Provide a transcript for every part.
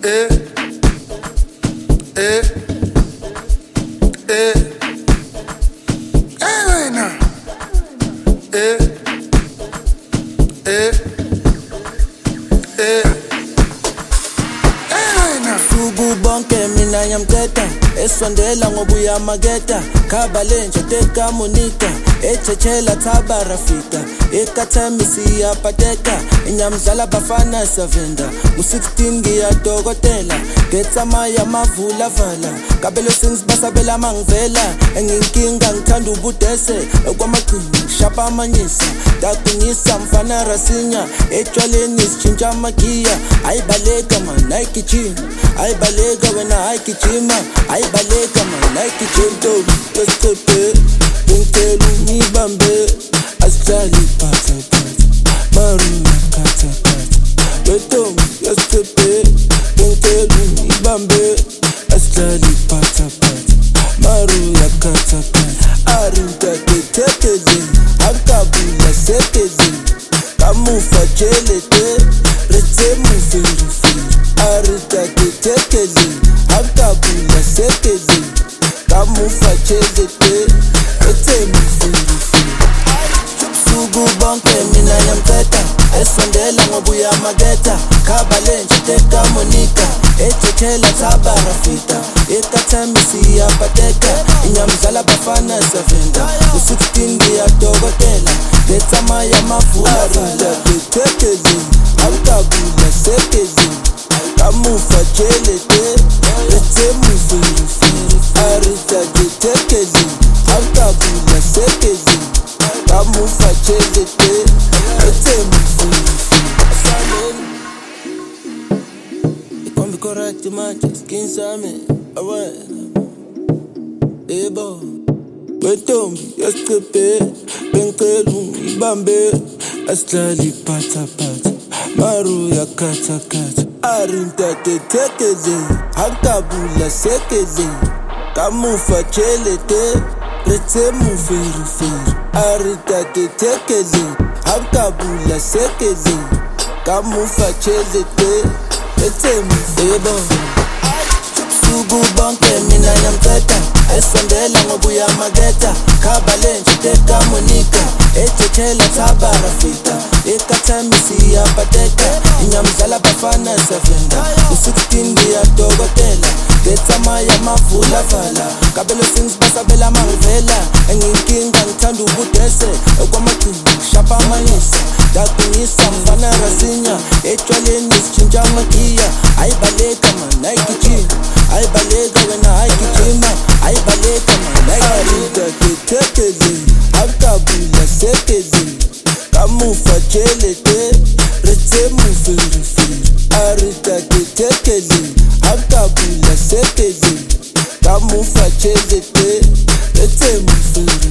eh, eh, eh, wena, eh, wena. Suku bonke mina yamteta esondela ngobuya maketa khaba lenje teka monika echechela thaba rafika ekathemisi yapateka inyamdlala bafana savenda u16 ngiyadokotela getsamaya mavula vala kabelo sings basabela mangivela enginkinga ngithanda ubudese kwamaqhinga shapa amanyisa dakunyisa mfana rasinya etshwaleni sitshintsha amagiya ayibaleka man Nike gym ayibaleka wena ayigijima ayibaleka man Nike gym to yesterday ngicela ngibambe asihlali phatha maruna khatha betom yesterday ngicela ngibambe asihlali phatha maruna khatha arinta tetekele akabula sekele kamufa jelete retsemu firu arita tetekele akabula sekele kamufa jelete retsemu firu suku bonke mina yamteta esondela ngobuya maketa khaba lenje teka monika echechela thaba rafita ekathemisi yapateka inyamdlala bafana savenda u16 ngiyadokotela getsamaya mavula vala tetekele akabula sekele kamufa jelete retsemu firu arita tetekele akabula sekele kamufa jelete retsemu firu ikombi correct manje skin sami awe ebo betombi yasichiphe bengicela ungibambe asihlali phatha maru yakhatha arinta tetekele akabula sekele kamufa jelete retsemu firu arita tetekele akabula sekele kamufa jelete retsemu ebo suku bonke mina yamteta esondela ngobuya maketa khaba lenje teka monika echechela thaba rafita ekathemisi yapateka inyamdlala bafana savenda u16 ngiyadokotela getsamaya mavula vala kabelo sings basabela mangivela enginkinga ngithanda ubudese kwamaqhinga shapa amanyisa dakunyisa mfana rasinya etshwaleni sitshintsha amagiya ayibaleka man Nike gym ayibaleka wena ayigijima ayibaleka man Nike tetekele akabula sekele kamufa jelete retsemu firu arita tetekele akabula sekele kamufa jelete retsemu firu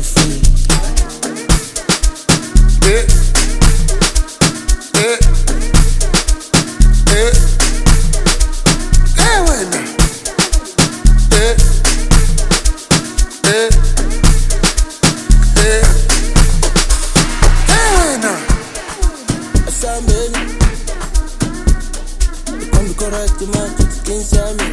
Wena, wena. Asambeni ikombi correct manje skin sami